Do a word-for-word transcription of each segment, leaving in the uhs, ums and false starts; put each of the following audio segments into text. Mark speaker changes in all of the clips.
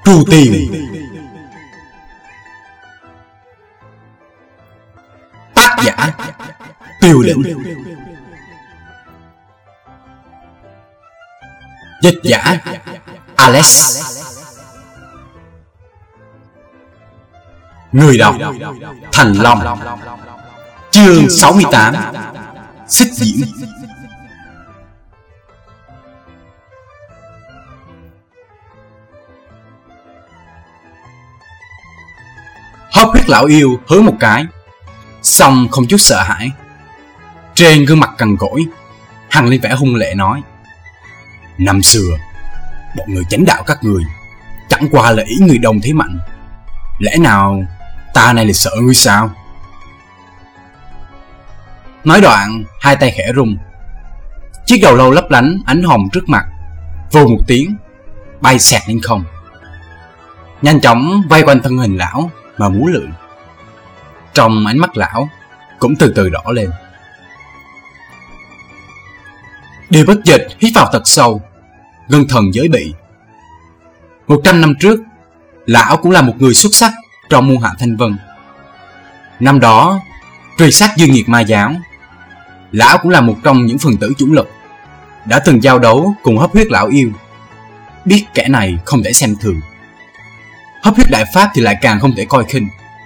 Speaker 1: Trù Tiền. Tác giả Tiêu Lĩnh. Dịch giả Alex. Người đọc Thành Long. Chương sáu mươi tám. Xích diễm. Hấp huyết lão yêu hứa một cái, xong không chút sợ hãi. Trên gương mặt cằn cỗi hằn lên vẻ hung lệ nói: năm xưa bọn người chánh đạo các người chẳng qua là ý người đông thế mạnh, lẽ nào ta này lại sợ ngươi sao? Nói đoạn hai tay khẽ rung, chiếc đầu lâu lấp lánh ánh hồng trước mặt vù một tiếng bay xẹt lên không, nhanh chóng vây quanh thân hình lão mà múa lượn. Trong ánh mắt lão cũng từ từ đỏ lên. Điều bất dịch hít vào thật sâu, ngưng thần giới bị. Một trăm năm trước, lão cũng là một người xuất sắc trong môn hạ Thanh Vân. Năm đó truy sát dương nghiệt ma giáo, lão cũng là một trong những phần tử chủ lực, đã từng giao đấu cùng hấp huyết lão yêu, biết kẻ này không thể xem thường. Hấp huyết đại pháp thì lại càng không thể coi khinh.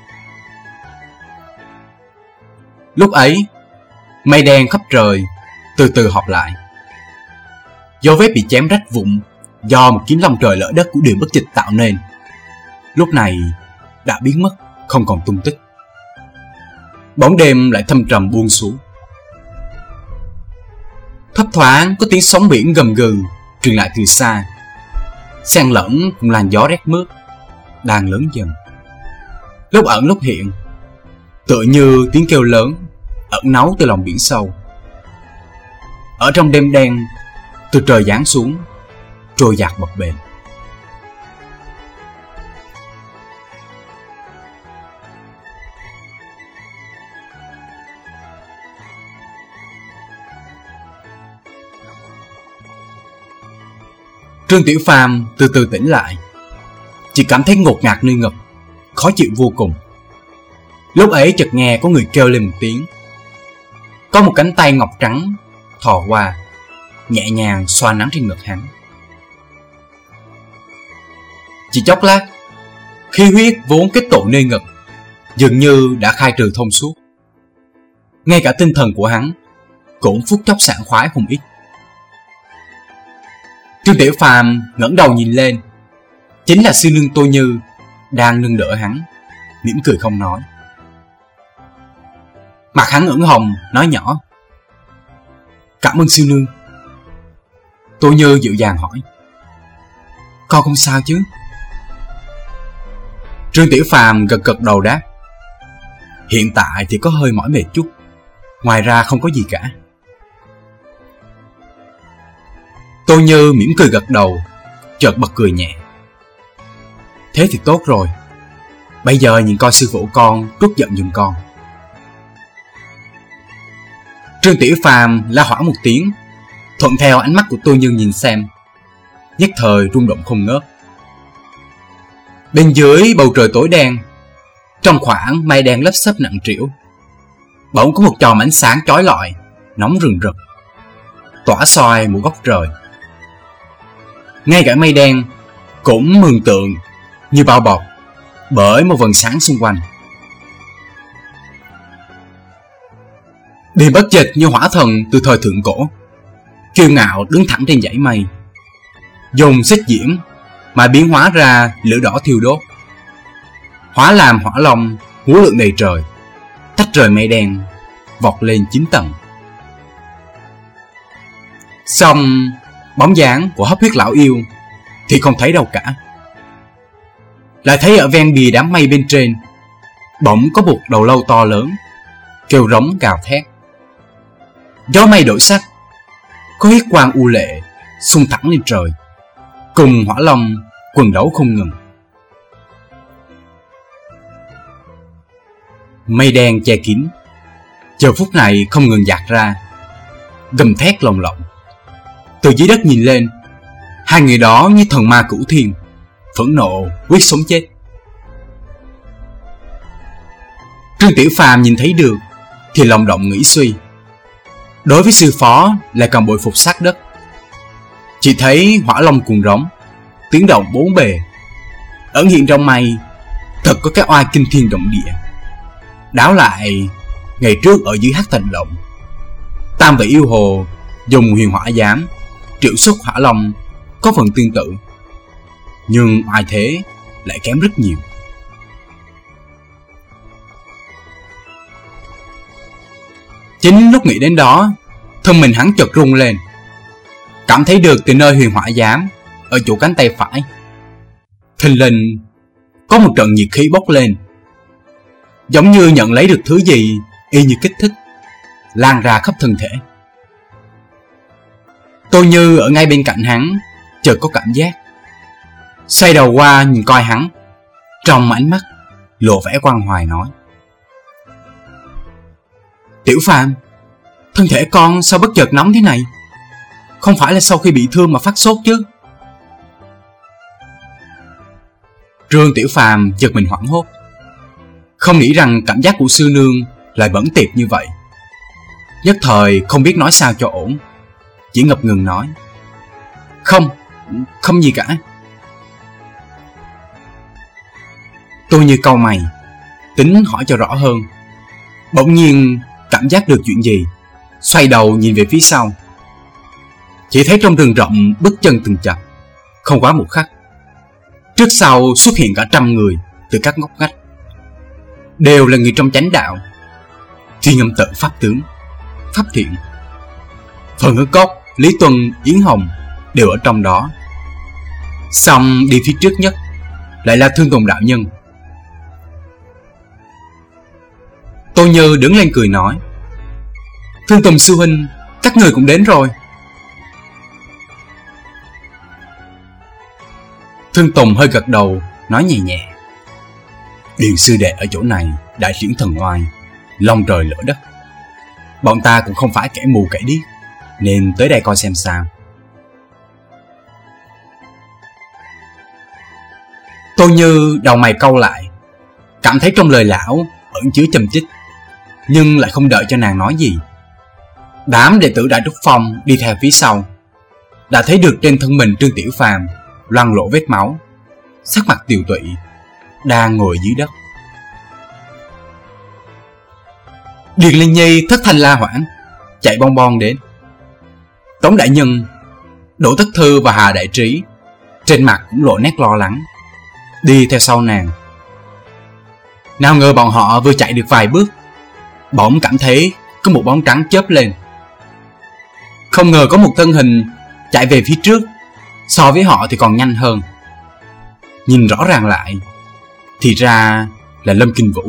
Speaker 1: Lúc ấy, mây đen khắp trời từ từ họp lại. Dấu vết bị chém rách vụn do một kiếm long trời lỡ đất của Điều Bất Dịch tạo nên, lúc này đã biến mất không còn tung tích. Bóng đêm lại thâm trầm buông xuống. Thấp thoáng có tiếng sóng biển gầm gừ truyền lại từ xa, xen lẫn cùng làn gió rét mướt đang lớn dần, lúc ẩn lúc hiện, tựa như tiếng kêu lớn ẩn náu từ lòng biển sâu. Ở trong đêm đen từ trời giáng xuống, trôi dạt bập bềnh. Trương Tiểu Phàm từ từ tỉnh lại, chỉ cảm thấy ngột ngạt nơi ngực, khó chịu vô cùng. Lúc ấy chợt nghe có người kêu lên một tiếng. Có một cánh tay ngọc trắng thò qua, nhẹ nhàng xoa nắng trên ngực hắn. Chỉ chốc lát, khí huyết vốn kết tụ nơi ngực dường như đã khai trừ thông suốt. Ngay cả tinh thần của hắn cũng phút chốc sảng khoái không ít. Trương Tiểu Phàm ngẩng đầu nhìn lên, chính là sư nương Tô Như đang nâng đỡ hắn, mỉm cười không nói. Mặt hắn ửng hồng nói nhỏ: cảm ơn sư nương. Tô Như dịu dàng hỏi: con không sao chứ? Trương Tiểu Phàm gật gật đầu đáp: hiện tại thì có hơi mỏi mệt chút, ngoài ra không có gì cả. Tô Như mỉm cười gật đầu, chợt bật cười nhẹ: thế thì tốt rồi, bây giờ nhìn coi sư phụ con trút giận giùm con. Trương Tiểu Phàm la hoảng một tiếng, thuận theo ánh mắt của Tô Như nhìn xem, nhất thời rung động không ngớt. Bên dưới bầu trời tối đen, trong khoảng mây đen lấp xấp nặng trĩu, bỗng có một chòm ánh sáng chói lọi, nóng rừng rực, tỏa soi một góc trời. Ngay cả mây đen cũng mường tượng như bao bọc bởi một vầng sáng xung quanh. Điều Bất Dịch như hỏa thần từ thời thượng cổ, kiêu ngạo đứng thẳng trên dãy mây, dùng xích diễm mà biến hóa ra lửa đỏ thiêu đốt, hóa làm hỏa long múa lượn đầy trời, tách rời mây đen, vọt lên chín tầng. Xong bóng dáng của hấp huyết lão yêu thì không thấy đâu cả. Lại thấy ở ven bìa đám mây bên trên, bỗng có một đầu lâu to lớn kêu rống gào thét. Gió mây đổi sắc, có huyết quang u lệ xung thẳng lên trời, cùng hỏa long quần đấu không ngừng. Mây đen che kín, giờ phút này không ngừng dạt ra, gầm thét lồng lộng. Từ dưới đất nhìn lên, hai người đó như thần ma cửu thiên, phẫn nộ quyết sống chết. Trương Tiểu Phàm nhìn thấy được thì lòng động nghĩ suy. Đối với sư phó lại còn bội phục sát đất. Chỉ thấy hỏa long cuồng rống, tiếng động bốn bề, ẩn hiện trong mây, thật có cái oai kinh thiên động địa. Đáo lại ngày trước ở dưới Hắc Thành Động, Tam Vị Yêu Hồ dùng huyền hỏa giám triệu xuất hỏa long có phần tương tự, nhưng oai thế lại kém rất nhiều. Chính lúc nghĩ đến đó, thân mình hắn chợt rung lên, cảm thấy được từ nơi huyền hỏa giám ở chỗ cánh tay phải, thình lình có một trận nhiệt khí bốc lên, giống như nhận lấy được thứ gì y như kích thích, lan ra khắp thân thể. Tôi Như ở ngay bên cạnh hắn chợt có cảm giác, xoay đầu qua nhìn coi hắn, trong ánh mắt lộ vẻ quan hoài nói: Tiểu Phàm, thân thể con sao bất chợt nóng thế này? Không phải là sau khi bị thương mà phát sốt chứ? Trương Tiểu Phàm chợt mình hoảng hốt, không nghĩ rằng cảm giác của sư nương lại bẩn tiệp như vậy. Nhất thời không biết nói sao cho ổn, chỉ ngập ngừng nói: Không, không gì cả. Tôi Như cau mày, tính hỏi cho rõ hơn, bỗng nhiên cảm giác được chuyện gì, xoay đầu nhìn về phía sau. Chỉ thấy trong rừng rộng bước chân từng chập, không quá một khắc, trước sau xuất hiện cả trăm người từ các ngóc ngách, đều là người trong chánh đạo, Thiên Âm Tự pháp tướng, Pháp Thiện, Phần Hứa Cốc, Lý Tuân, Yến Hồng đều ở trong đó. Xong đi phía trước nhất lại là Thương Tùng đạo nhân. Tô Như đứng lên cười nói: Thương Tùng sư huynh, các người cũng đến rồi. Thương Tùng hơi gật đầu, nói nhẹ nhẹ: Điền sư đệ ở chỗ này đại triển thần oai, long trời lỡ đất. Bọn ta cũng không phải kẻ mù kẻ điếc, nên tới đây coi xem sao. Tô Như đầu mày cau lại, cảm thấy trong lời lão ẩn chứa châm chích, nhưng lại không đợi cho nàng nói gì. Đám đệ tử Đại Trúc Phong đi theo phía sau, đã thấy được trên thân mình Trương Tiểu Phàm loang lổ vết máu, sắc mặt tiều tụy, đang ngồi dưới đất. Điền Linh Nhi thất thanh la hoảng, chạy bon bon đến. Tống đại nhân, Đỗ Tất Thư và Hà Đại Trí trên mặt cũng lộ nét lo lắng, đi theo sau nàng. Nào ngờ bọn họ vừa chạy được vài bước, bỗng cảm thấy có một bóng trắng chớp lên. Không ngờ có một thân hình chạy về phía trước, so với họ thì còn nhanh hơn. Nhìn rõ ràng lại thì ra là Lâm Kinh Vũ.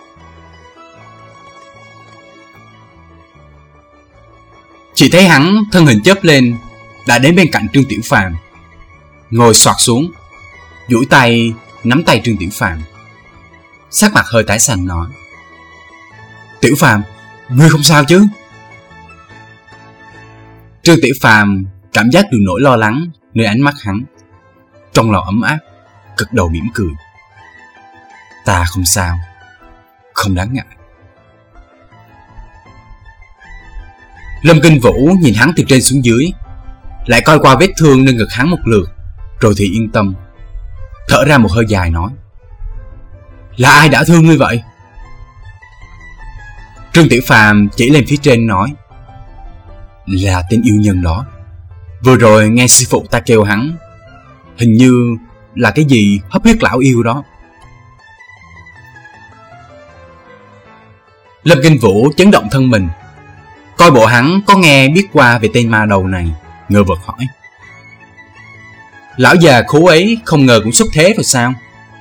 Speaker 1: Chỉ thấy hắn thân hình chớp lên đã đến bên cạnh Trương Tiểu Phàm, ngồi xoạc xuống, duỗi tay nắm tay Trương Tiểu Phàm, sắc mặt hơi tái xanh nói: Tiểu Phàm, ngươi không sao chứ? Trương Tiểu Phàm cảm giác được nỗi lo lắng nơi ánh mắt hắn, trong lòng ấm áp, gật đầu mỉm cười: Ta không sao, không đáng ngại. Lâm Kinh Vũ nhìn hắn từ trên xuống dưới, lại coi qua vết thương nơi ngực hắn một lượt, rồi thì yên tâm, thở ra một hơi dài nói: Là ai đã thương ngươi vậy? Trương Tiểu Phàm chỉ lên phía trên nói: Là tên yêu nhân đó. Vừa rồi nghe sư phụ ta kêu hắn, hình như là cái gì hấp huyết lão yêu đó. Lâm Kinh Vũ chấn động thân mình, coi bộ hắn có nghe biết qua về tên ma đầu này, ngơ vực hỏi: Lão già khú ấy không ngờ cũng xuất thế rồi sao?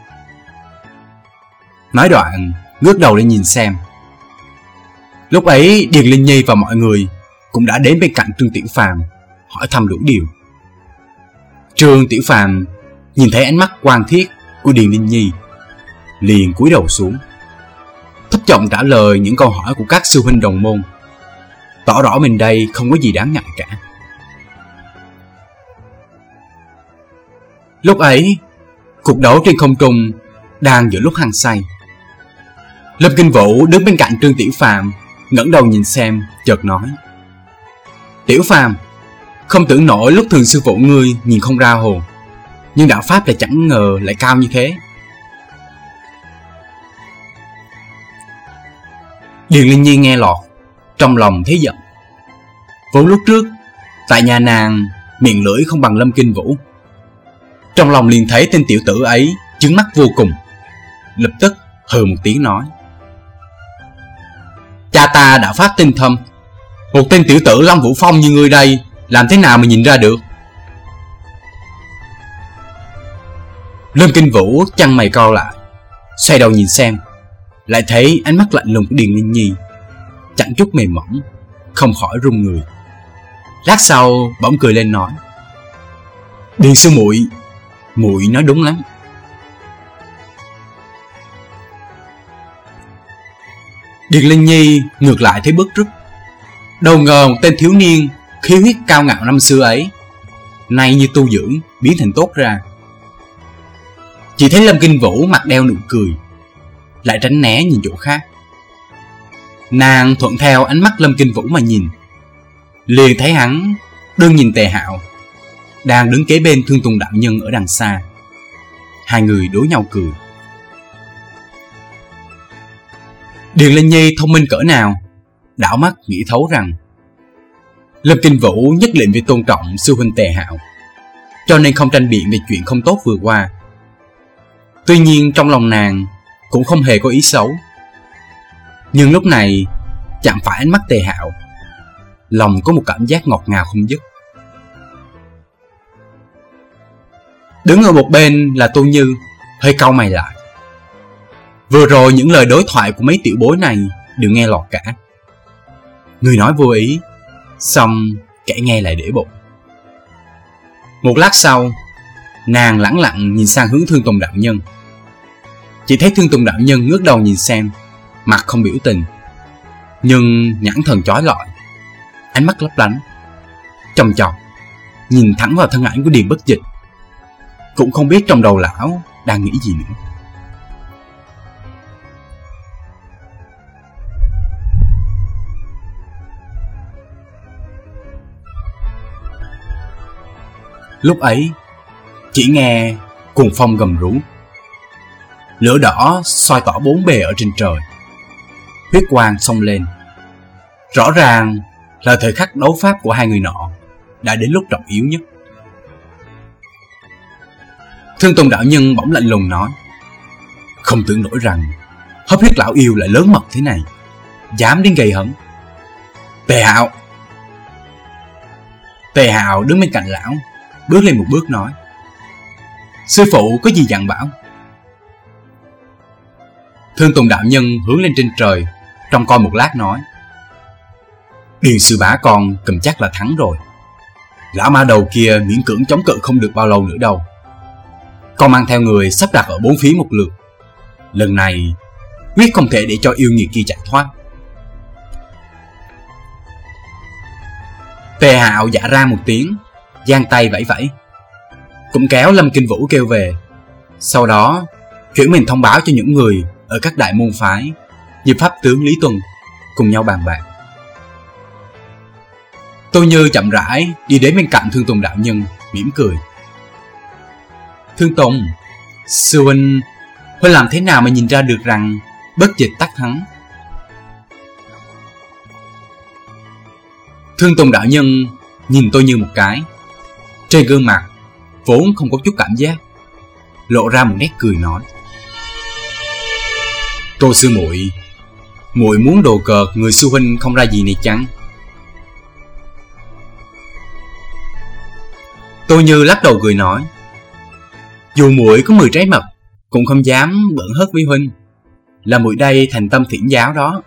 Speaker 1: Nói đoạn ngước đầu lên nhìn xem. Lúc ấy Điền Linh Nhi và mọi người cũng đã đến bên cạnh Trương Tiểu Phàm, hỏi thăm đủ điều. Trương Tiểu Phàm nhìn thấy ánh mắt quan thiết của Điền Linh Nhi, liền cúi đầu xuống, thấp giọng trả lời những câu hỏi của các sư huynh đồng môn, tỏ rõ mình đây không có gì đáng ngại cả. Lúc ấy Cuộc đấu trên không trung đang giữa lúc hăng say. Lâm Kinh Vũ đứng bên cạnh Trương Tiểu Phàm, ngẩng đầu nhìn xem, chợt nói: Tiểu Phàm, không tưởng nổi lúc thường sư phụ ngươi nhìn không ra hồn, nhưng đạo pháp lại chẳng ngờ lại cao như thế. Điền Linh Nhi nghe lọt, trong lòng thấy giận. Vốn lúc trước tại nhà nàng miệng lưỡi không bằng Lâm Kinh Vũ, trong lòng liền thấy tên tiểu tử ấy trứng mắt vô cùng, lập tức hừ một tiếng nói: Cha ta đạo pháp tinh thâm, một tên tiểu tử Long Vũ Phong như ngươi đây làm thế nào mà nhìn ra được? Lâm Kinh Vũ chăn mày cau lại, xoay đầu nhìn xem, lại thấy ánh mắt lạnh lùng của Điền Linh Nhi chẳng chút mềm mỏng, không khỏi run người. Lát sau bỗng cười lên nói: Điền sư muội, muội nói đúng lắm. Điền Linh Nhi ngược lại thấy bức rứt. Đâu ngờ một tên thiếu niên khí huyết cao ngạo năm xưa ấy nay như tu dưỡng biến thành tốt ra. Chỉ thấy Lâm Kinh Vũ mặt đeo nụ cười, lại tránh né nhìn chỗ khác. Nàng thuận theo ánh mắt Lâm Kinh Vũ mà nhìn, liền thấy hắn đương nhìn Tề Hạo đang đứng kế bên Thương Tùng đạo nhân ở đằng xa. Hai người đối nhau cười. Điền Linh Nhi thông minh cỡ nào, đảo mắt nghĩ thấu rằng Lâm Kinh Vũ nhất định phải tôn trọng sư huynh Tề Hạo, cho nên không tranh biện về chuyện không tốt vừa qua. Tuy nhiên trong lòng nàng cũng không hề có ý xấu, nhưng lúc này chạm phải ánh mắt Tề Hạo, lòng có một cảm giác ngọt ngào không dứt. Đứng ở một bên là Tô Như hơi cau mày lại. Vừa rồi những lời đối thoại của mấy tiểu bối này đều nghe lọt cả. Người nói vô ý, xong kẻ nghe lại để bụng. Một lát sau, nàng lẳng lặng nhìn sang hướng Thương Tùng đạo nhân. Chỉ thấy Thương Tùng đạo nhân ngước đầu nhìn xem, mặt không biểu tình, nhưng nhãn thần chói lọi, ánh mắt lấp lánh, chòng chọc nhìn thẳng vào thân ảnh của Điền Bất Dịch. Cũng không biết trong đầu lão đang nghĩ gì nữa. Lúc ấy chỉ nghe cuồng phong gầm rú, lửa đỏ soi tỏ bốn bề ở trên trời, huyết quang xông lên. Rõ ràng là thời khắc đấu pháp của hai người nọ đã đến lúc trọng yếu nhất. Thương Tùng đạo nhân bỗng lạnh lùng nói: Không tưởng nổi rằng hấp huyết lão yêu lại lớn mật thế này, dám đến gây hấn. Tề Hạo. Tề Hạo đứng bên cạnh lão, bước lên một bước nói: Sư phụ có gì dặn bảo? Thương Tùng đạo nhân hướng lên trên trời, trông coi một lát nói: Điền sư bá con cầm chắc là thắng rồi. Lão ma đầu kia miễn cưỡng chống cự không được bao lâu nữa đâu. Con mang theo người sắp đặt ở bốn phía một lượt. Lần này quyết không thể để cho yêu nghiệt kia chạy thoát. Tề Hạo dạ ra một tiếng, giang tay vẫy vẫy, cũng kéo Lâm Kinh Vũ kêu về. Sau đó chuyển mình thông báo cho những người ở các đại môn phái như pháp tướng Lý Tuần cùng nhau bàn bạc. Tô Như chậm rãi đi đến bên cạnh Thương Tùng đạo nhân, mỉm cười: Thương Tùng, sư huynh, huynh làm thế nào mà nhìn ra được rằng Bất Dịch tắc hắn? Thương Tùng đạo nhân nhìn Tô Như một cái, trên gương mặt vốn không có chút cảm giác, lộ ra một nét cười nói: Tô sư muội, muội muốn đồ cợt người sư huynh không ra gì này chăng? Tô Như lắc đầu cười nói: Dù muội có mười trái mật cũng không dám bỡn hớt với huynh, là muội đây thành tâm thiện giáo đó.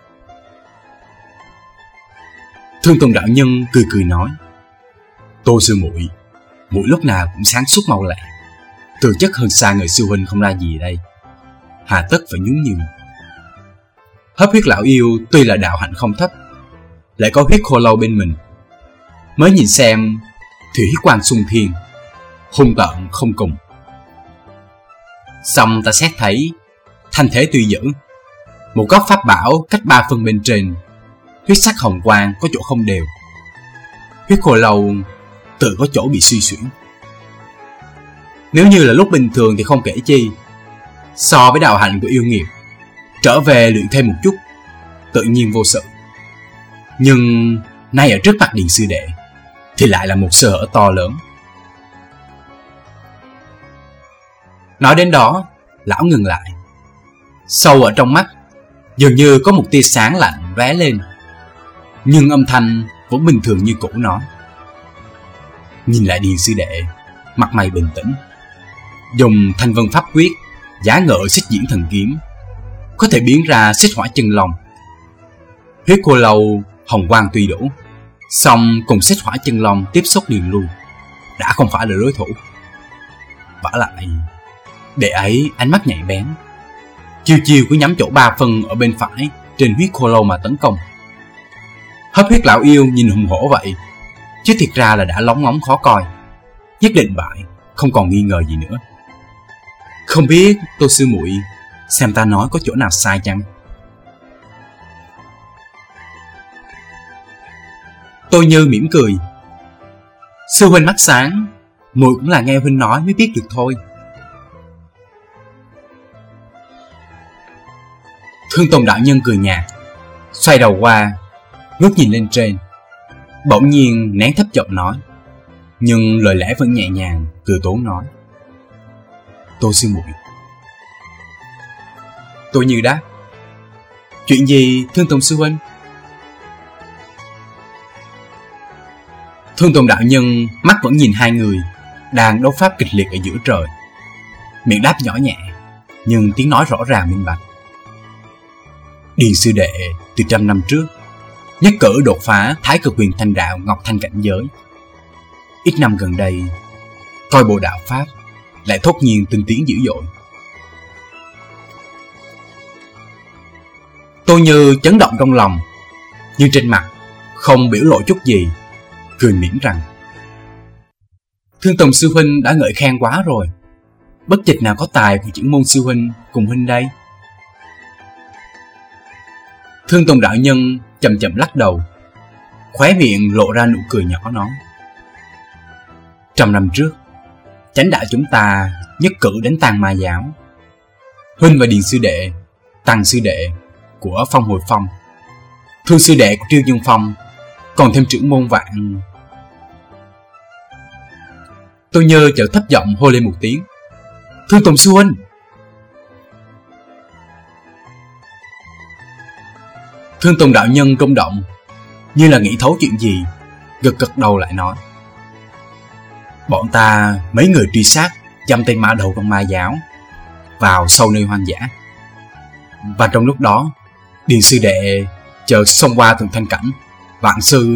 Speaker 1: Thương Tùng đạo nhân cười cười nói: Tô sư muội, muội lúc nào cũng sáng suốt mau lẹ, từ chất hơn xa người sư huynh không ra gì đây, hà tất phải nhún nhường. Hấp huyết lão yêu tuy là đạo hạnh không thấp, lại có huyết khô lâu bên mình, mới nhìn xem thủy quang xung thiên, hung tợn không cùng. Xong ta xét thấy thanh thế tuy dữ, một góc pháp bảo cách ba phân bên trên, huyết sắc hồng quang có chỗ không đều, huyết khô lâu tự có chỗ bị suy xuyển. Nếu như là lúc bình thường thì không kể chi, so với đạo hạnh của yêu nghiệt, trở về luyện thêm một chút tự nhiên vô sự. Nhưng nay ở trước mặt Điền sư đệ thì lại là một sơ hở to lớn. Nói đến đó, lão ngừng lại. Sâu ở trong mắt dường như có một tia sáng lạnh lóe lên, nhưng âm thanh vẫn bình thường như cũ nói: nhìn lại Điền sư đệ, mặt mày bình tĩnh, dùng thanh vân pháp quyết giá ngợi xích diễn thần kiếm, có thể biến ra xích hỏa chân long. Huyết khô lâu hồng quang tuy đủ, song cùng xích hỏa chân long tiếp xúc liền luôn, đã không phải là đối thủ. Vả lại, đệ ấy ánh mắt nhạy bén, chiêu chiêu cứ nhắm chỗ ba phân ở bên phải trên huyết khô lâu mà tấn công. Hấp huyết lão yêu nhìn hùng hổ vậy, chứ thiệt ra là đã lóng ngóng khó coi, nhất định bại, không còn nghi ngờ gì nữa. Không biết Tô sư muội xem ta nói có chỗ nào sai chăng? Tôi Như mỉm cười: sư huynh mắt sáng, muội cũng là nghe huynh nói mới biết được thôi. Thương Tùng đạo nhân cười nhạt, xoay đầu qua, ngước nhìn lên trên, bỗng nhiên nén thấp giọng nói, nhưng lời lẽ vẫn nhẹ nhàng, cười tốn nói: Tô sư muội. Tôi Như đáp: chuyện gì Thương Tùng sư huynh? Thương Tùng đạo nhân mắt vẫn nhìn hai người đang đấu pháp kịch liệt ở giữa trời, miệng đáp nhỏ nhẹ, nhưng tiếng nói rõ ràng minh bạch: Điền sư đệ từ trăm năm trước nhất cử đột phá Thái Cực Huyền Thanh đạo Ngọc Thanh cảnh giới. Ít năm gần đây, coi bộ đạo pháp lại thốt nhiên tinh tiến dữ dội. Tôi Như chấn động trong lòng, nhưng trên mặt không biểu lộ chút gì, cười mỉm rằng: Thương Tùng sư huynh đã ngợi khen quá rồi, bất dịch nào có tài của chưởng môn sư huynh cùng huynh đây. Thương Tùng đạo nhân chậm chậm lắc đầu, khóe miệng lộ ra nụ cười nhỏ nói: Trăm năm trước, chánh đạo chúng ta nhất cử đánh tan ma giáo. Huynh và Điền sư đệ, Tăng sư đệ của Phong Hồi Phong, Thương sư đệ của Triêu Dương Phong, còn thêm trưởng môn Vạn. Tôi Nhớ chợt thấp giọng hô lên một tiếng: Thương Tùng sư huynh. Thương Tùng đạo nhân rung động, như là nghĩ thấu chuyện gì, gật gật đầu lại nói: Bọn ta mấy người truy sát dăm tên mã đầu trong ma giáo vào sâu nơi hoang dã, và trong lúc đó Điền sư đệ chợt xông qua từng thanh cảnh. Vạn sư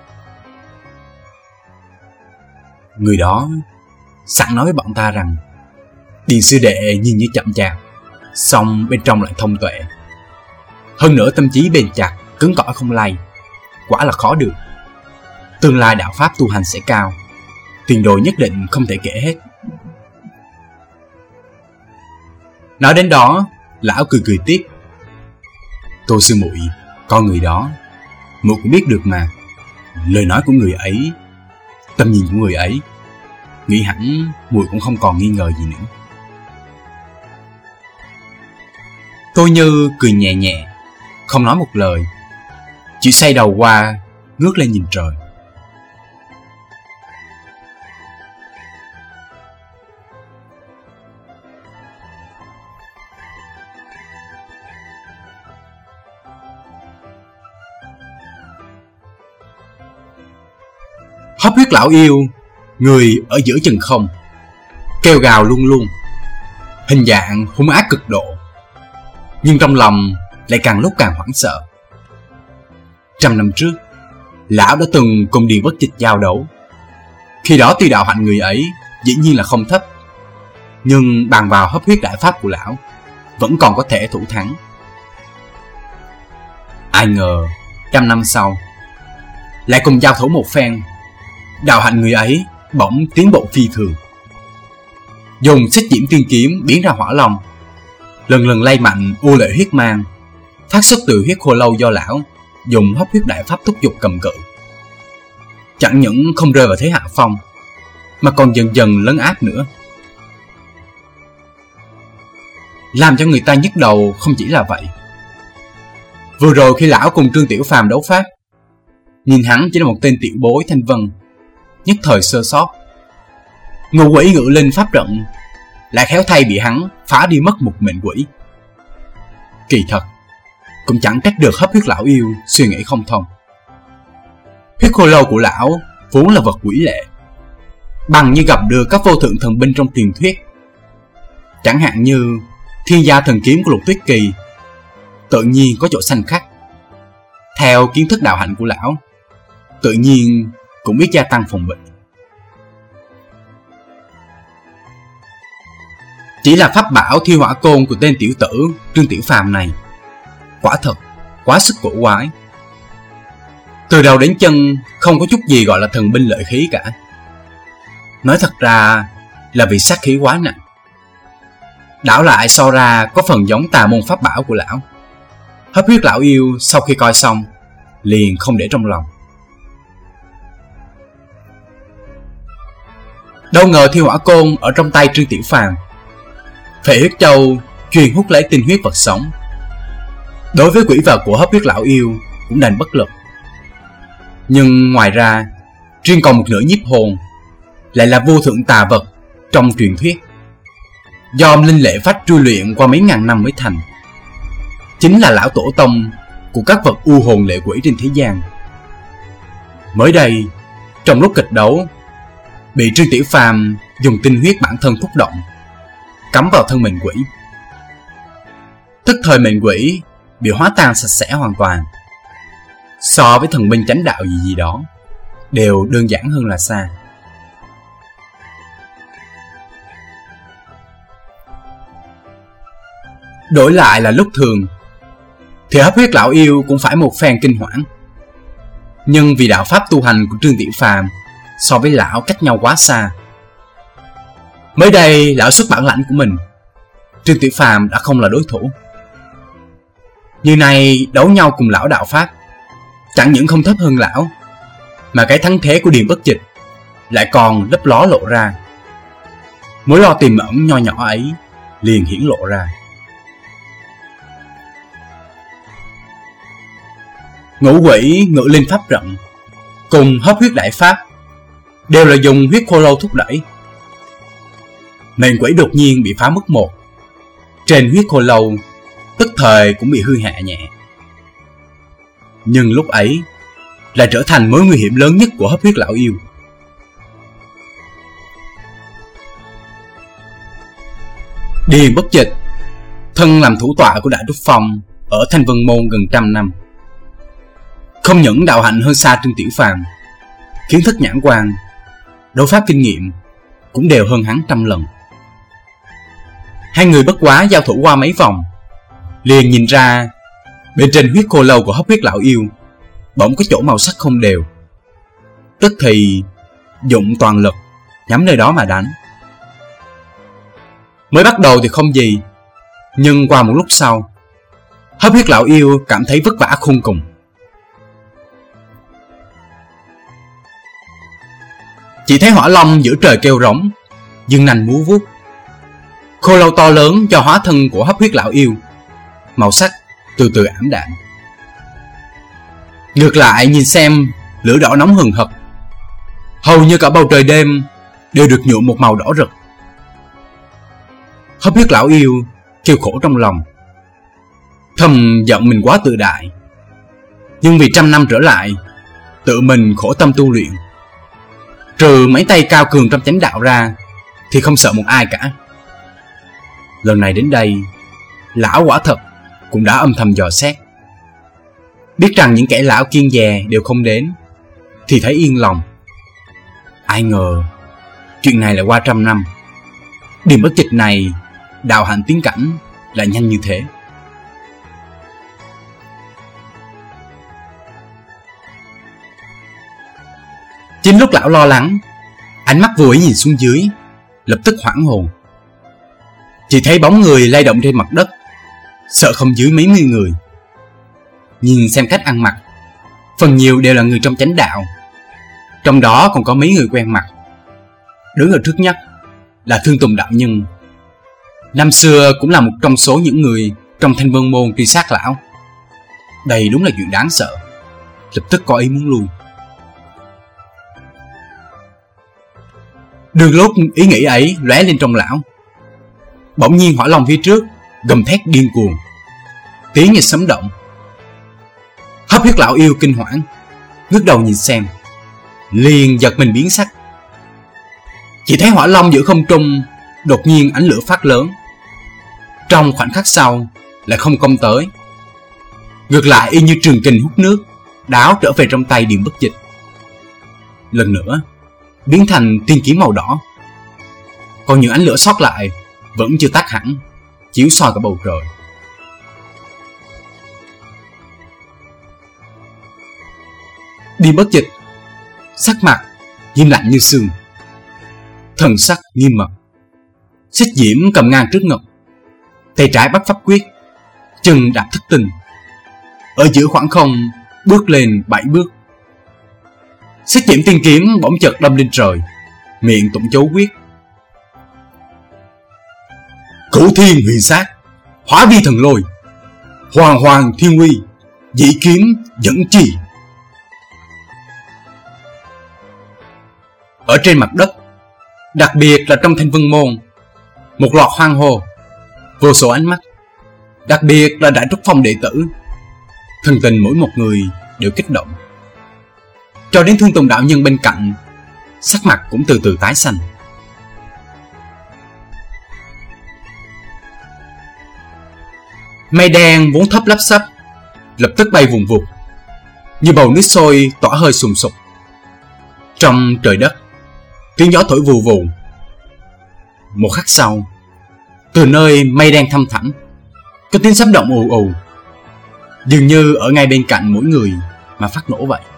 Speaker 1: người đó sẵn nói với bọn ta rằng Điền sư đệ nhìn như chậm chạp, song bên trong lại thông tuệ, hơn nữa tâm trí bền chặt, cứng cỏi không lay, quả là khó được. Tương lai đạo pháp tu hành sẽ cao, tiền đồ nhất định không thể kể hết. Nói đến đó, lão cười cười tiếp: Tô sư muội, con người đó muội cũng biết được mà. Lời nói của người ấy, tầm nhìn của người ấy, nghĩ hẳn muội cũng không còn nghi ngờ gì nữa. Tôi Như cười nhẹ nhẹ, không nói một lời, chỉ xoay đầu qua, ngước lên nhìn trời. Hấp huyết lão yêu, người ở giữa chừng không, kêu gào luôn luôn, hình dạng hung ác cực độ, nhưng trong lòng lại càng lúc càng hoảng sợ. Trăm năm trước, lão đã từng cùng Điền Bất Dịch giao đấu. Khi đó tuy đạo hạnh người ấy dĩ nhiên là không thấp, nhưng bàn vào hấp huyết đại pháp của lão, vẫn còn có thể thủ thắng. Ai ngờ, trăm năm sau, lại cùng giao thủ một phen, đạo hạnh người ấy bỗng tiến bộ phi thường. dùng xích diễm tiên kiếm biến ra hỏa long, lần lần lay mạnh u lệ huyết mang phát xuất từ huyết khô lâu do lão dùng hấp huyết đại pháp thúc giục cầm cự. Chẳng những không rơi vào thế hạ phong, mà còn dần dần lấn áp nữa. Làm cho người ta nhức đầu không chỉ là vậy. Vừa rồi khi lão cùng Trương Tiểu Phàm đấu pháp, nhìn hắn chỉ là một tên tiểu bối thanh vân, nhất thời sơ sót. Ngũ quỷ ngự linh pháp trận lại khéo thay bị hắn phá đi mất một mệnh quỷ. Kỳ thật cũng chẳng trách được hấp huyết lão yêu suy nghĩ không thông. Huyết khô lâu của lão vốn là vật quỷ lệ, bằng như gặp được các vô thượng thần binh trong truyền thuyết. Chẳng hạn như thiên gia thần kiếm của Lục Tuyết Kỳ tự nhiên có chỗ xanh khắc. Theo kiến thức đạo hạnh của lão, tự nhiên cũng biết gia tăng phòng bị. Chỉ là pháp bảo thiêu hỏa côn của tên tiểu tử Trương Tiểu Phàm này quả thật quá sức cổ quái. Từ đầu đến chân không có chút gì gọi là thần binh lợi khí cả. Nói thật ra là vì sát khí quá nặng. Đảo lại so ra có phần giống tà môn pháp bảo của lão. Hấp huyết lão yêu sau khi coi xong liền không để trong lòng. Đâu ngờ thiêu hỏa côn ở trong tay Trương Tiểu Phàm, Phệ huyết châu truyền hút lấy tinh huyết vật sống. Đối với quỷ vật của hấp huyết lão yêu cũng đành bất lực. Nhưng ngoài ra, riêng còn một nửa nhiếp hồn lại là vô thượng tà vật trong truyền thuyết, do linh lệ phách trui luyện qua mấy ngàn năm mới thành. Chính là lão tổ tông của các vật u hồn lệ quỷ trên thế gian. Mới đây, trong lúc kịch đấu, bị Trương Tiểu Phàm dùng tinh huyết bản thân thúc động, cắm vào thân mệnh quỷ. Tức thời mệnh quỷ bị hóa tan sạch sẽ hoàn toàn. So với thần binh chánh đạo gì gì đó, đều đơn giản hơn là xa. Đổi lại là lúc thường thì hấp huyết lão yêu cũng phải một phen kinh hoảng. Nhưng vì đạo pháp tu hành của Trương Tiểu Phàm so với lão cách nhau quá xa. Mới đây lão xuất bản lãnh của mình, Trương Tiểu Phàm đã không là đối thủ. Như này đấu nhau cùng lão đạo pháp, chẳng những không thấp hơn lão, mà cái thắng thế của Điền Bất Dịch lại còn lấp ló lộ ra. Mối lo tiềm ẩn nho nhỏ ấy liền hiển lộ ra. Ngũ quỷ ngự linh pháp trận cùng hấp huyết đại pháp đều là dùng huyết khô lâu thúc đẩy. Mệnh quỷ đột nhiên bị phá mất một, trên huyết khô lâu tức thời cũng bị hư hạ nhẹ. Nhưng lúc ấy là trở thành mối nguy hiểm lớn nhất của hấp huyết lão yêu. Điền Bất Dịch thân làm thủ tọa của Đại Trúc Phong ở Thanh Vân Môn gần trăm năm, không những đạo hạnh hơn xa Trương Tiểu Phàm, kiến thức nhãn quan, đấu pháp kinh nghiệm cũng đều hơn hắn trăm lần. Hai người bất quá giao thủ qua mấy vòng, liền nhìn ra bên trên huyết khô lâu của hấp huyết lão yêu bỗng có chỗ màu sắc không đều. Tức thì dụng toàn lực nhắm nơi đó mà đánh. Mới bắt đầu thì không gì, nhưng qua một lúc sau, hấp huyết lão yêu cảm thấy vất vả khôn cùng. Chỉ thấy hỏa long giữa trời kêu rống, dương nành múa vuốt. Khô lâu to lớn do hóa thân của hấp huyết lão yêu, màu sắc từ từ ảm đạm. Ngược lại nhìn xem lửa đỏ nóng hừng hực, hầu như cả bầu trời đêm đều được nhuộm một màu đỏ rực. Hấp huyết lão yêu kêu khổ trong lòng, thầm giận mình quá tự đại. Nhưng vì trăm năm trở lại tự mình khổ tâm tu luyện, trừ mấy tay cao cường trong chánh đạo ra thì không sợ một ai cả. Lần này đến đây, lão quả thật cũng đã âm thầm dò xét. Biết rằng những kẻ lão kiên dè đều không đến, thì thấy yên lòng. Ai ngờ chuyện này lại qua trăm năm, Điền Bất Dịch này đạo hạnh tiến cảnh lại nhanh như thế. Chính lúc lão lo lắng, ánh mắt vô ý nhìn xuống dưới, lập tức hoảng hồn. Chỉ thấy bóng người lay động trên mặt đất, sợ không dưới mấy mươi người. Nhìn xem cách ăn mặc, phần nhiều đều là người trong chánh đạo, trong đó còn có mấy người quen mặt. Đứng ở trước nhất là Thương Tùng đạo nhân, năm xưa cũng là một trong số những người trong Thanh Vân Môn truy sát lão. Đây đúng là chuyện đáng sợ. Lập tức có ý muốn lui. Đường lúc ý nghĩ ấy lóe lên trong lão, bỗng nhiên Hỏa Long phía trước gầm thét điên cuồng, tiếng như sấm động. Hấp Huyết lão yêu kinh hoảng, ngước đầu nhìn xem, liền giật mình biến sắc. Chỉ thấy Hỏa Long giữa không trung đột nhiên ánh lửa phát lớn, trong khoảnh khắc sau lại không công tới, ngược lại y như trường kình hút nước, đáo trở về trong tay Điền Bất Dịch. Lần nữa biến thành tiên kiếm màu đỏ. Còn những ánh lửa sót lại vẫn chưa tắt hẳn, chiếu soi cả bầu trời. Điền Bất Dịch sắc mặt nghiêm lạnh như xương, thần sắc nghiêm mật. Xích Diễm cầm ngang trước ngực, tay trái bắt pháp quyết, chân đạp thất tinh, ở giữa khoảng không bước lên bảy bước. Xích Diễm tiên kiếm bỗng chợt đâm lên trời, miệng tụng chú quyết. Cửu thiên huyền sát, hóa vi thần lôi, hoàng hoàng thiên uy, dĩ kiếm dẫn trì. Ở trên mặt đất, đặc biệt là trong Thanh Vân Môn, một loạt hoang hô, vô số ánh mắt, đặc biệt là Đại Trúc Phong đệ tử, thần tình mỗi một người đều kích động. Cho đến Thương Tùng đạo nhân bên cạnh, sắc mặt cũng từ từ tái xanh. Mây đen vốn thấp lấp xấp, lập tức bay vùng vụt, như bầu nước sôi tỏa hơi sùng sục. Trong trời đất, tiếng gió thổi vù vù. Một khắc sau, từ nơi mây đen thăm thẳm, có tiếng sấm động ù ù, dường như ở ngay bên cạnh mỗi người mà phát nổ vậy.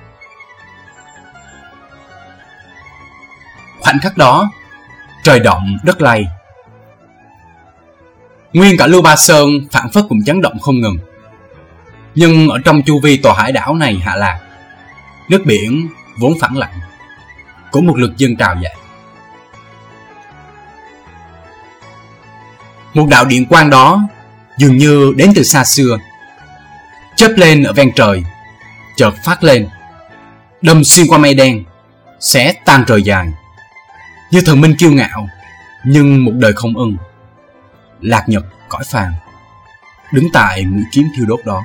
Speaker 1: Khoảnh khắc đó, trời động đất lay. Nguyên cả Lưu Ba Sơn phảng phất cũng chấn động không ngừng. Nhưng ở trong chu vi tòa hải đảo này hạ lạc, nước biển vốn phẳng lặng cũng một lượt dâng trào dậy. Một đạo điện quang đó dường như đến từ xa xưa, chớp lên ở ven trời, chợt phát lên, đâm xuyên qua mây đen, xé tan trời dài, như thần minh kiêu ngạo nhưng một đời không ưng, lạc nhật cõi phàm, đứng tại mũi kiếm thiêu đốt đó.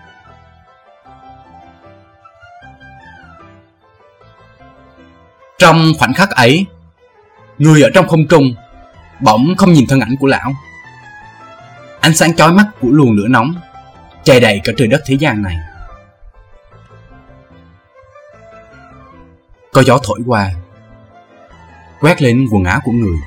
Speaker 1: Trong khoảnh khắc ấy, người ở trong không trung bỗng không nhìn thân ảnh của lão. Ánh sáng chói mắt của luồng lửa nóng che đầy cả trời đất thế gian này. Có gió thổi qua, quét lên quần áo của người.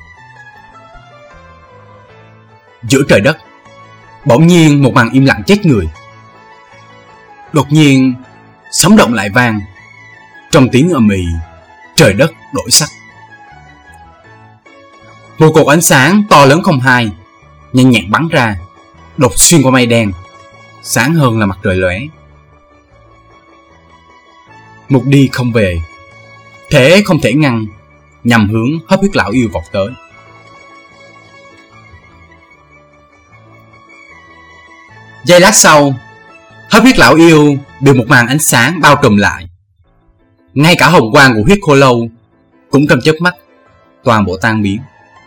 Speaker 1: Giữa trời đất, bỗng nhiên một màn im lặng chết người. Đột nhiên, sấm động lại vang. Trong tiếng ầm ĩ, trời đất đổi sắc. Một cột ánh sáng to lớn không hai nhanh nhẹn bắn ra, đột xuyên qua mây đen, sáng hơn là mặt trời lóe. Một đi không về, thế không thể ngăn, nhằm hướng Hấp Huyết lão yêu vọt tới. Giây lát sau, Hấp Huyết lão yêu bị một màn ánh sáng bao trùm lại. Ngay cả hồng quang của huyết khô lâu cũng trong chớp mắt toàn bộ tan biến.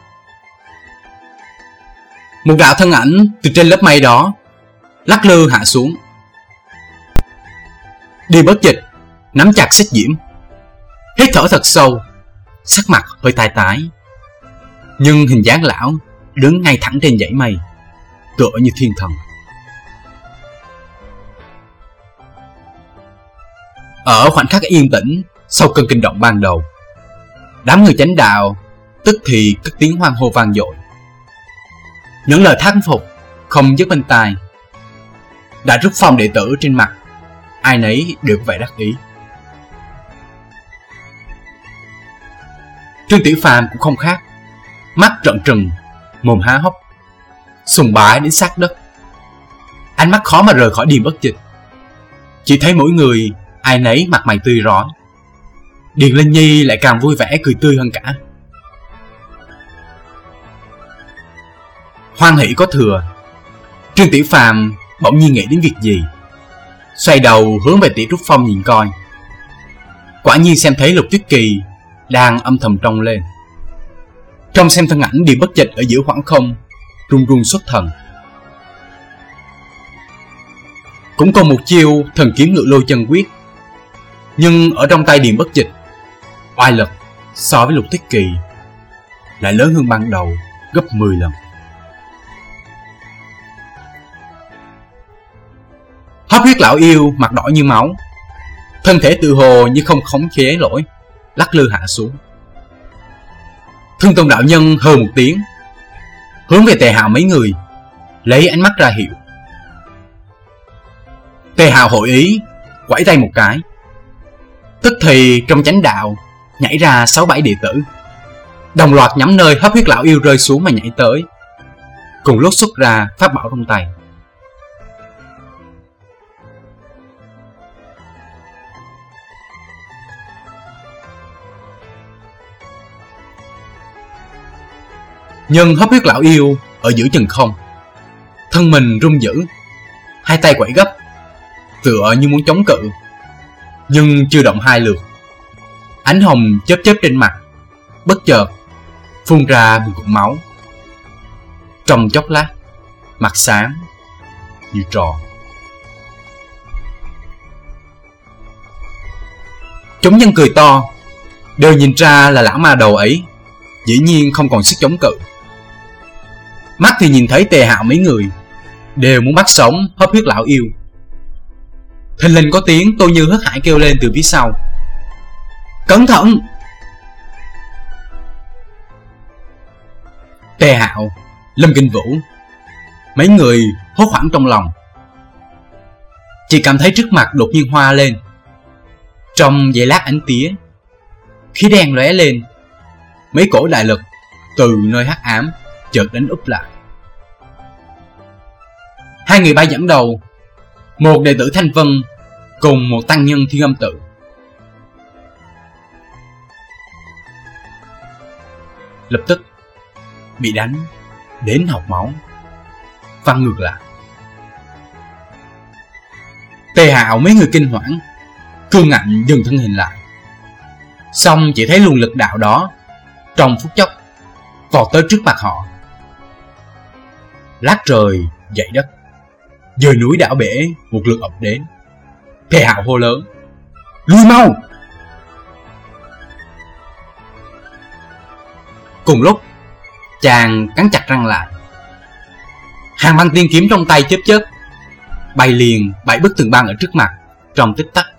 Speaker 1: Một đạo thân ảnh từ trên lớp mây đó lắc lư hạ xuống. Điền Bất Dịch nắm chặt Xích Diễm, hít thở thật sâu, sắc mặt hơi tai tái. Nhưng hình dáng lão đứng ngay thẳng trên dãy mây, tựa như thiên thần. Ở khoảnh khắc yên tĩnh sau cơn kinh động ban đầu, đám người chánh đạo tức thì cất tiếng hoan hô vang dội. Những lời thán phục không dứt bên tai. Đại Trúc Phong đệ tử trên mặt ai nấy đều có vẻ đắc ý. Trương Tiểu Phàm cũng không khác, mắt trợn trừng, mồm há hốc, sùng bái đến sát đất. Ánh mắt khó mà rời khỏi Điền Bất Dịch. Chỉ thấy mỗi người ai nấy mặt mày tươi rói. Điền Linh Nhi lại càng vui vẻ cười tươi hơn cả. Hoan hỷ có thừa, Trương Tiểu Phàm bỗng nhiên nghĩ đến việc gì, xoay đầu hướng về Tiểu Trúc Phong nhìn coi. Quả nhiên xem thấy Lục Tuyết Kỳ đang âm thầm trông lên. Trông xem thân ảnh Điền Bất Dịch ở giữa khoảng không, run run xuất thần. Cũng còn một chiêu thần kiếm ngự lôi chân quyết, nhưng ở trong tay Điền Bất Dịch, oai lực so với Lục Tuyết Kỳ lại lớn hơn ban đầu gấp mười lần. Hấp huyết lão yêu mặt đỏ như máu, thân thể tự hồ như không khống chế nổi, lắc lư hạ xuống. Thương Tùng đạo nhân hừ một tiếng, hướng về Tề Hạo mấy người, lấy ánh mắt ra hiệu. Tề Hạo hội ý, quẩy tay một cái. Tức thì trong chánh đạo nhảy ra sáu bảy đệ tử, đồng loạt nhắm nơi hấp huyết lão yêu rơi xuống mà nhảy tới, cùng lúc xuất ra pháp bảo trong tay. Nhưng hấp huyết lão yêu ở giữa chừng không, thân mình run dữ, hai tay quẩy gấp, tựa như muốn chống cự, nhưng chưa động hai lượt, ánh hồng chớp chớp trên mặt, bất chợt phun ra một cục máu. Trong chốc lát, mặt sáng như tròn. Chúng nhân cười to, đều nhìn ra là lão ma đầu ấy dĩ nhiên không còn sức chống cự. Mắt thì nhìn thấy Tề Hạo mấy người đều muốn bắt sống hấp huyết lão yêu. Thình lình có tiếng Tô Như hớt hải kêu lên từ phía sau: "Cẩn thận!" Tề Hạo, Lâm Kinh Vũ, mấy người hốt hoảng trong lòng. Chỉ cảm thấy trước mặt đột nhiên hoa lên. Trong giây lát ánh tía, khí đen lóe lên, mấy cổ đại lực từ nơi hắc ám chợt đánh úp lại. Hai người bay dẫn đầu, một đệ tử Thanh Vân cùng một tăng nhân Thiên Âm Tự. Lập tức bị đánh đến học máu, văng ngược lại. Tề Hạo mấy người kinh hoảng, cương ngạnh dừng thân hình lại. Xong chỉ thấy luồng lực đạo đó trong phút chốc vọt tới trước mặt họ. Lát trời dậy đất, dời núi đảo bể một lượt ập đến. Tề Hạo hô lớn: "Lui mau!" Cùng lúc, chàng cắn chặt răng lại. Hàng băng tiên kiếm trong tay chớp chớp, bay liền bảy bức tường băng ở trước mặt trong tích tắc.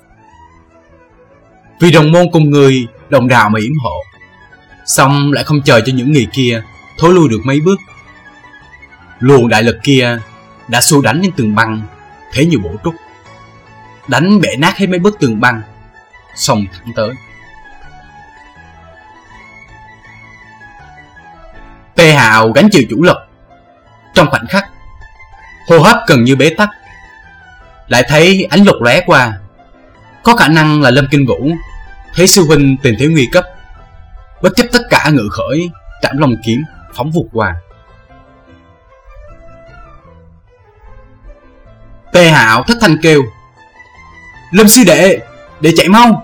Speaker 1: Vì đồng môn cùng người đồng đạo mà yểm hộ, xong lại không chờ cho những người kia thối lui được mấy bước. Luồng đại lực kia đã xô đánh lên tường băng thế như bổ trúc, đánh bể nát hết mấy bức tường băng, xông thẳng tới. Tề Hạo gánh chịu chủ lực, trong khoảnh khắc hô hấp gần như bế tắc. Lại thấy ánh lục lóe qua, có khả năng là Lâm Kinh Vũ thấy sư huynh tình thế nguy cấp, bất chấp tất cả ngự khởi Trảm Long kiếm phóng vụt qua. Tề Hạo thất thanh kêu: "Lâm sư đệ, để chạy mau!"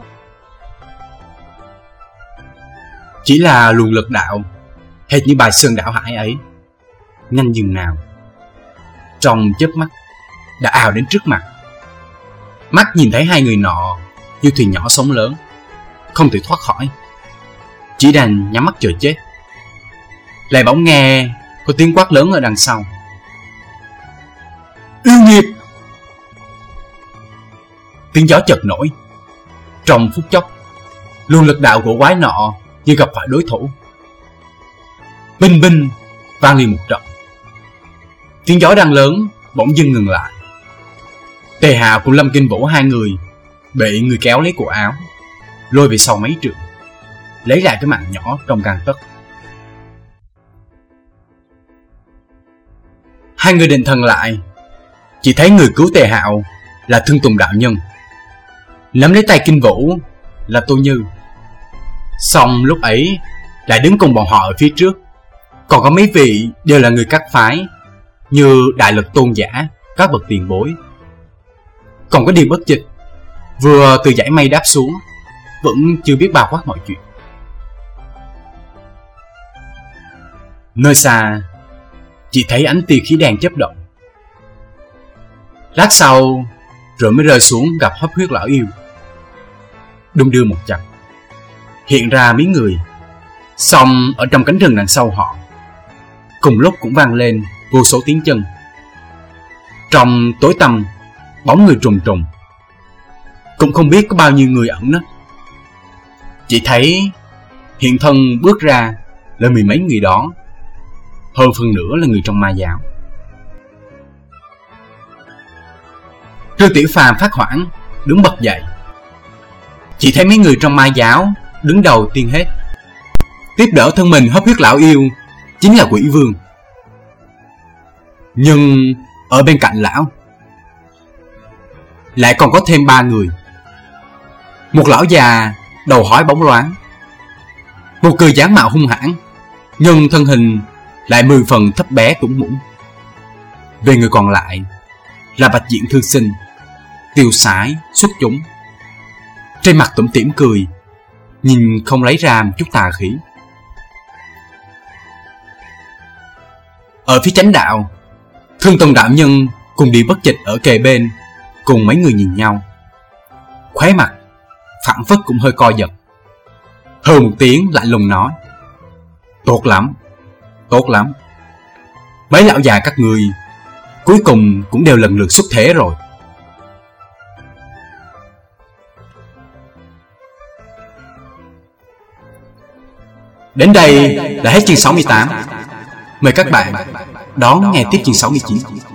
Speaker 1: Chỉ là luồng lực đạo hệt như bài sơn đảo hải ấy, nhanh dừng nào, trong chớp mắt đã ào đến trước mặt. Mắt nhìn thấy hai người nọ như thuyền nhỏ sóng lớn, không thể thoát khỏi, chỉ đành nhắm mắt chờ chết. Lại bỗng nghe có tiếng quát lớn ở đằng sau: "Yêu nghiệt!" Tiếng gió chợt nổi. Trong phút chốc, luồng lực đạo của quái nọ như gặp phải đối thủ. Binh binh vang lên một trận. Tiếng gió đang lớn bỗng dưng ngừng lại. Tề Hạo cùng Lâm Kinh Vũ hai người bị người kéo lấy cổ áo, lôi về sau mấy trượng, lấy lại cái mạng nhỏ trong gang tấc. Hai người định thần lại, chỉ thấy người cứu Tề Hạo là Thương Tùng đạo nhân, nắm lấy tay Kinh Vũ là Tô Như. Xong lúc ấy lại đứng cùng bọn họ ở phía trước, còn có mấy vị đều là người các phái như Đại Lực Tôn giả, các bậc tiền bối. Còn có Điền Bất Dịch vừa từ dãy mây đáp xuống, vẫn chưa biết bao quát mọi chuyện. Nơi xa chỉ thấy ánh tia khí đen chớp động. Lát sau rồi mới rơi xuống gặp Hấp Huyết lão yêu. Đung đưa một chập hiện ra mấy người, xong ở trong cánh rừng đằng sau họ cùng lúc cũng vang lên vô số tiếng chân. Trong tối tăm bóng người trùng trùng, cũng không biết có bao nhiêu người ẩn nấp. Chỉ thấy hiện thân bước ra là mười mấy người đó, hơn phần nữa là người trong ma giáo. Trương Tiểu Phàm phát hoảng đứng bật dậy. Chỉ thấy mấy người trong ma giáo đứng đầu tiên hết. Tiếp đỡ thân mình Hấp Huyết lão yêu chính là Quỷ Vương. Nhưng ở bên cạnh lão lại còn có thêm ba người. Một lão già đầu hói bóng loáng, một người dáng mạo hung hãn, nhưng thân hình lại mười phần thấp bé tủng mũng. Về người còn lại là Bạch Diện thư sinh, tiêu sái xuất chúng, trên mặt tủm tỉm cười, nhìn không lấy ra một chút tà khí. Ở phía chánh đạo, Thương Tùng đạo nhân cùng Điền Bất Dịch ở kề bên, cùng mấy người nhìn nhau, khóe mặt phảng phất cũng hơi co giật. Hừ một tiếng lạnh lùng nói: Tốt lắm, tốt lắm. Mấy lão già các người cuối cùng cũng đều lần lượt xuất thế rồi. Đến đây là hết chương sáu mươi tám. Mời các bạn đón nghe tiếp chương sáu mươi chín.